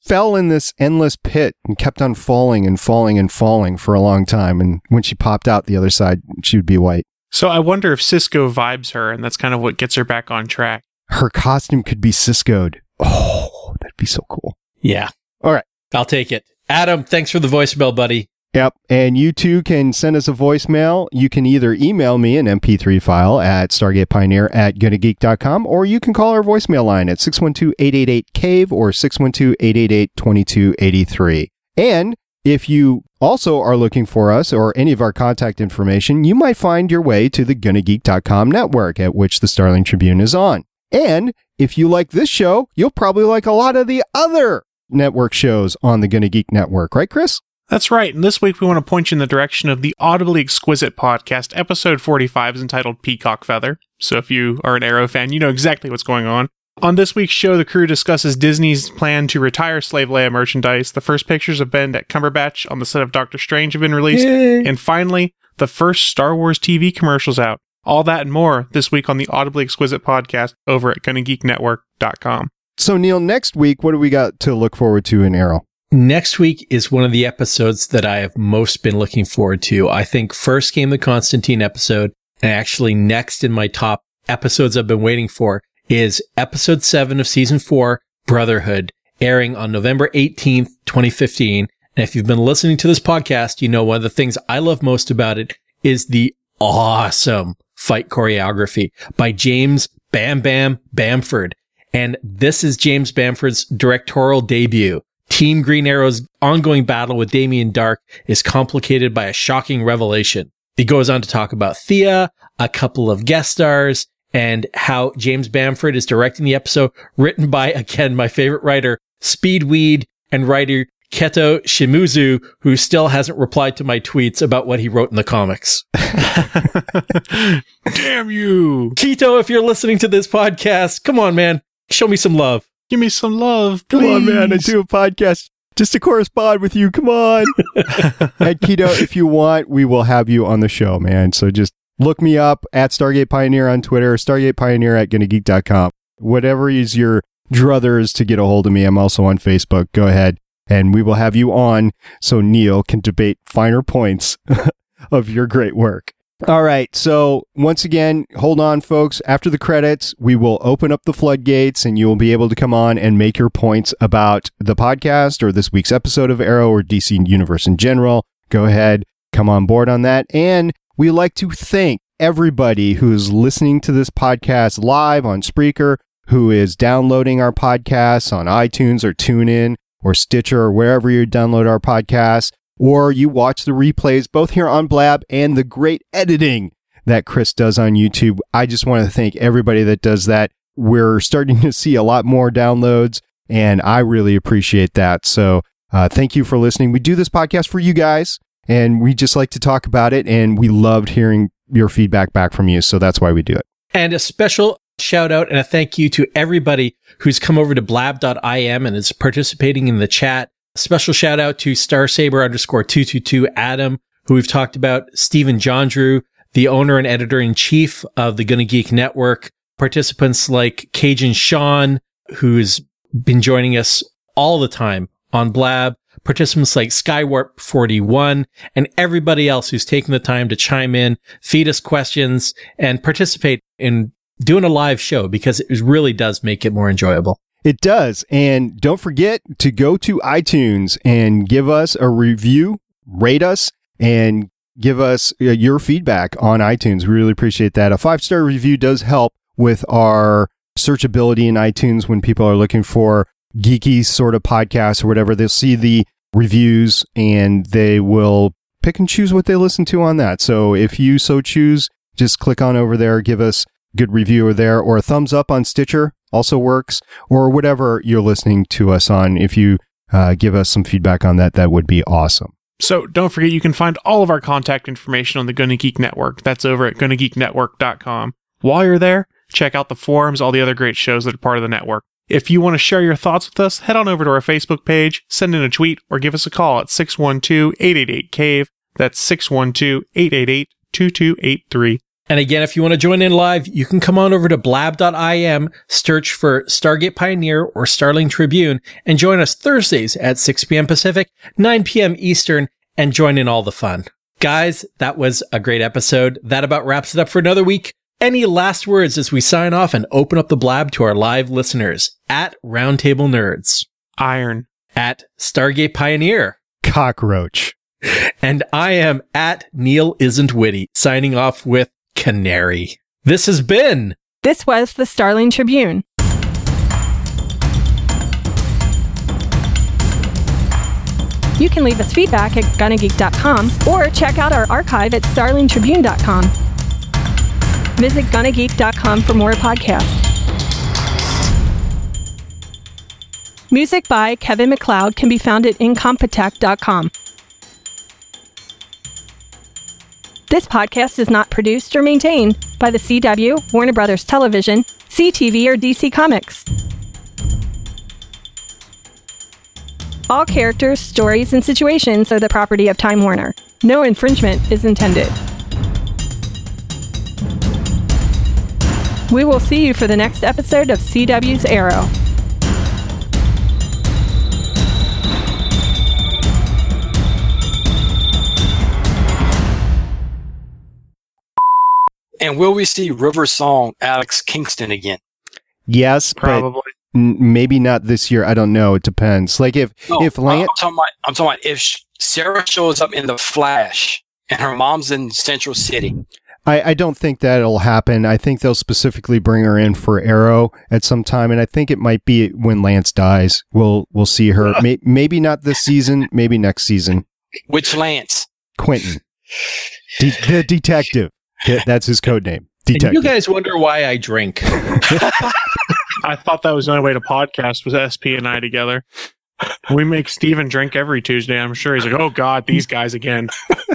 fell in this endless pit and kept on falling and falling and falling for a long time. And when she popped out the other side, she would be white. So I wonder if Cisco vibes her, and that's kind of what gets her back on track. Her costume could be Cisco'd. Oh, that'd be so cool. Yeah. All right. I'll take it. Adam, thanks for the voicemail, buddy. Yep. And you too can send us a voicemail. You can either email me an M P three file at stargate pioneer at gonna geek dot com, or you can call our voicemail line at six one two, eight eight eight, C A V E or six one two, eight eight eight, two two eight three. And if you also are looking for us or any of our contact information, you might find your way to the gonna geek dot com network, at which the Starling Tribune is on. And if you like this show, you'll probably like a lot of the other network shows on the Gonna Geek Network. Right, Chris? That's right, and this week we want to point you in the direction of the Audibly Exquisite podcast. Episode forty-five is entitled Peacock Feather, so if you are an Arrow fan, you know exactly what's going on. On this week's show, the crew discusses Disney's plan to retire Slave Leia merchandise, the first pictures of Benedict Cumberbatch on the set of Doctor Strange have been released, Yay. and finally, the first Star Wars T V commercials out. All that and more this week on the Audibly Exquisite podcast over at gonna geek network dot com. So, Neil, next week, what do we got to look forward to in Arrow? Next week is one of the episodes that I have most been looking forward to. I think first came the Constantine episode, and actually next in my top episodes I've been waiting for is episode seven of season four, Brotherhood, airing on November eighteenth, twenty fifteen. And if you've been listening to this podcast, you know one of the things I love most about it is the awesome fight choreography by James Bam Bam Bamford. And this is James Bamford's directorial debut. Team Green Arrow's ongoing battle with Damien Dark is complicated by a shocking revelation. He goes on to talk about Thea, a couple of guest stars, and how James Bamford is directing the episode, written by, again, my favorite writer, Speedweed, and writer Keto Shimizu, who still hasn't replied to my tweets about what he wrote in the comics. Damn you! Keto, if you're listening to this podcast, come on, man. Show me some love. Give me some love, please. Come on, man. I do a podcast just to correspond with you. Come on. And Keto, if you want, we will have you on the show, man. So just look me up at Stargate Pioneer on Twitter, Stargate Pioneer at gonna geek dot com. Whatever is your druthers to get a hold of me, I'm also on Facebook. Go ahead, and we will have you on so Neil can debate finer points of your great work. All right. So once again, hold on, folks. After the credits, we will open up the floodgates and you will be able to come on and make your points about the podcast or this week's episode of Arrow or D C Universe in general. Go ahead, come on board on that. And we like to thank everybody who is listening to this podcast live on Spreaker, who is downloading our podcasts on iTunes or TuneIn or Stitcher or wherever you download our podcasts. Or you watch the replays both here on Blab and the great editing that Chris does on YouTube. I just want to thank everybody that does that. We're starting to see a lot more downloads, and I really appreciate that. So uh, thank you for listening. We do this podcast for you guys, and we just like to talk about it, and we loved hearing your feedback back from you, so that's why we do it. And a special shout out and a thank you to everybody who's come over to blab dot I M and is participating in the chat. Special shout out to Starsaber underscore two two two Adam, who we've talked about, Stephen John Drew, the owner and editor in chief of the Gonna Geek Network, participants like Cajun Sean, who's been joining us all the time on Blab, participants like Skywarp forty-one, and everybody else who's taken the time to chime in, feed us questions, and participate in doing a live show, because it really does make it more enjoyable. It does. And don't forget to go to iTunes and give us a review, rate us, and give us uh, your feedback on iTunes. We really appreciate that. A five-star review does help with our searchability in iTunes when people are looking for geeky sort of podcasts or whatever. They'll see the reviews and they will pick and choose what they listen to on that. So if you so choose, just click on over there, give us a good review over there, or a thumbs up on Stitcher also works, or whatever you're listening to us on. If you uh, give us some feedback on that, that would be awesome. So don't forget, you can find all of our contact information on the Gonna Geek Network. That's over at gonna geek network dot com. While you're there, check out the forums, all the other great shows that are part of the network. If you want to share your thoughts with us, head on over to our Facebook page, send in a tweet, or give us a call at six one two, eight eight eight, C A V E. That's six one two, eight eight eight, two two eight three. And again, if you want to join in live, you can come on over to blab dot I M, search for Stargate Pioneer or Starling Tribune, and join us Thursdays at six p.m. Pacific, nine p.m. Eastern, and join in all the fun. Guys, that was a great episode. That about wraps it up for another week. Any last words as we sign off and open up the blab to our live listeners? At Roundtable Nerds. Iron. At Stargate Pioneer. Cockroach. And I am at Neil Isn't Witty, signing off with Canary. This has been... This was the Starling Tribune. You can leave us feedback at gonna geek dot com or check out our archive at starling tribune dot com. Visit gonna geek dot com for more podcasts. Music by Kevin MacLeod can be found at incompetech dot com. This podcast is not produced or maintained by the C W, Warner Brothers Television, C T V, or D C Comics. All characters, stories, and situations are the property of Time Warner. No infringement is intended. We will see you for the next episode of C W's Arrow. And will we see River Song Alex Kingston again? Yes, Probably. but n- maybe not this year. I don't know. It depends. Like if No, if Lance, I'm talking about, I'm talking about if sh- Sarah shows up in The Flash and her mom's in Central City. I, I don't think that'll happen. I think they'll specifically bring her in for Arrow at some time, and I think it might be when Lance dies. We'll we'll see her. May, maybe not this season. Maybe next season. Which Lance? Quentin, De- the detective. Yeah, that's his code name. And Detective. you guys wonder why I drink. I thought that was the only way to podcast was S P and I together. We make Steven drink every Tuesday. I'm sure he's like, oh God, these guys again.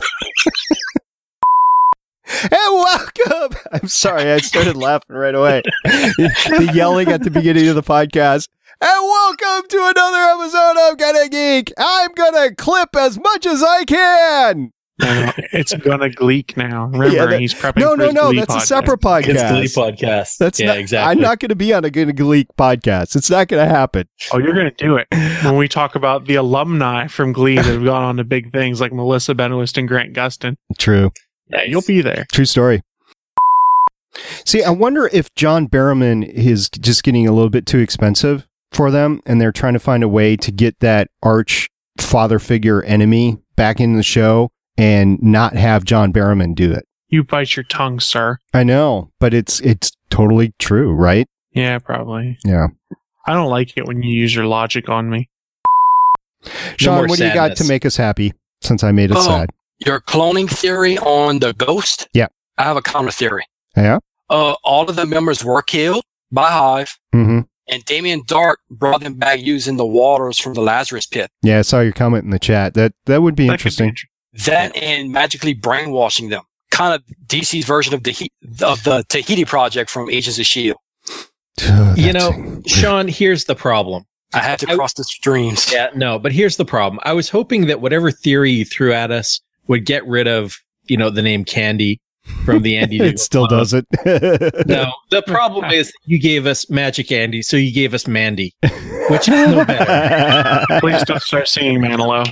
And welcome. I'm sorry, I started laughing right away. The yelling at the beginning of the podcast. And welcome to another episode of Gonna Geek. I'm gonna clip as much as I can. No, it's gonna Gleek now. Remember, Yeah, that- he's prepping No, for no, his no. Glee That's a podcast. separate podcast. It's Glee podcast. That's yeah, not, exactly. I'm not going to be on a Gonna Gleek podcast. It's not going to happen. Oh, you're gonna do it when we talk about the alumni from Glee that have gone on to big things like Melissa Benoist and Grant Gustin. True. Yeah, you'll be there. True story. See, I wonder if John Barrowman is just getting a little bit too expensive for them, and they're trying to find a way to get that arch father figure enemy back in the show and not have John Barrowman do it. You bite your tongue, sir. I know, but it's it's totally true, right? Yeah, probably. Yeah. I don't like it when you use your logic on me. Sean, more what do you got to sadness. make us happy since I made it Oh. sad? Your cloning theory on the ghost? Yeah. I have a counter theory. Yeah? Uh, all of the members were killed by Hive, Mm-hmm. and Damien Dark brought them back using the waters from the Lazarus Pit. Yeah, I saw your comment in the chat. That that would be That could be interesting. inter- That and magically brainwashing them. Kind of D C's version of the he- of the Tahiti Project from Agents of S H I E L D. You That's- know, Sean, here's the problem. I had to I- cross the streams. Yeah, no, but here's the problem. I was hoping that whatever theory you threw at us would get rid of, you know, the name Candy from the Andy. it still does it. No, the problem is you gave us Magic Andy, so you gave us Mandy, which is no better. Please don't start singing Manilow.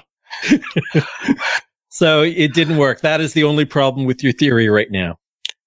So it didn't work. That is the only problem with your theory right now.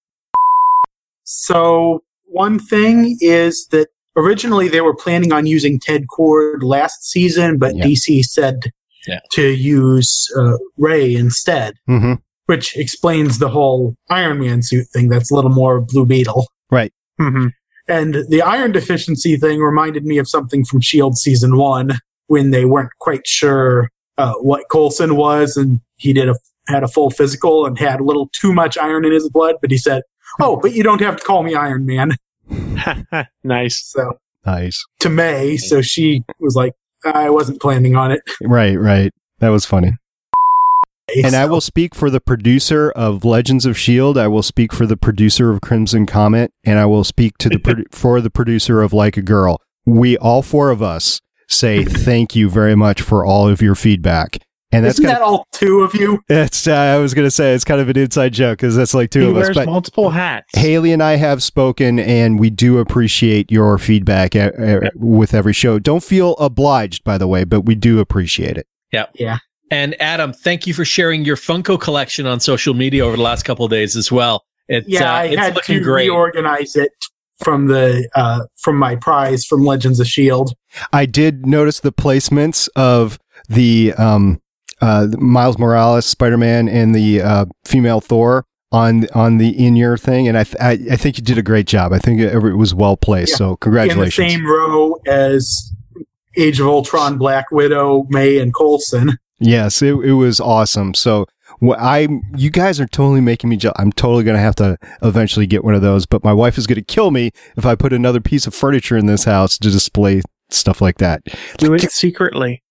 So one thing is that originally they were planning on using Ted Cord last season, but Yeah. D C said Yeah. to use uh, Ray instead, hmm which explains the whole Iron Man suit thing. That's a little more Blue Beetle. Right. Mm-hmm. And the iron deficiency thing reminded me of something from S H I E L D season one when they weren't quite sure uh, what Coulson was, and he did a had a full physical and had a little too much iron in his blood, but he said, "Oh, but you don't have to call me Iron Man." Nice. So Nice. to May, so she was like, "I wasn't planning on it." Right, right. That was funny. And I So- will speak for the producer of Legends of S H I E L D. I will speak for the producer of Crimson Comet, and I will speak to the produ- for the producer of Like a Girl. We all four of us say thank you very much for all of your feedback. And that's Isn't kind that all two of you? It's, uh, I was going to say, it's kind of an inside joke because that's like two he of us. wears But multiple hats. Haley and I have spoken, and we do appreciate your feedback uh, uh, with every show. Don't feel obliged, by the way, but we do appreciate it. Yeah. Yeah. And Adam, thank you for sharing your Funko collection on social media over the last couple of days as well. It's, Yeah, uh, I it's had looking to great. reorganize it from the uh, from my prize from Legends of S H I E L D. I did notice the placements of the um, uh, Miles Morales, Spider-Man, and the uh, female Thor on on the in-ear thing, and I, th- I I think you did a great job. I think it, it was well placed. Yeah. So congratulations. In the same row as Age of Ultron, Black Widow, May, and Coulson. Yes, it it was awesome. So wh- I, you guys are totally making me jealous. I'm totally going to have to eventually get one of those, but my wife is going to kill me if I put another piece of furniture in this house to display stuff like that. Do it secretly.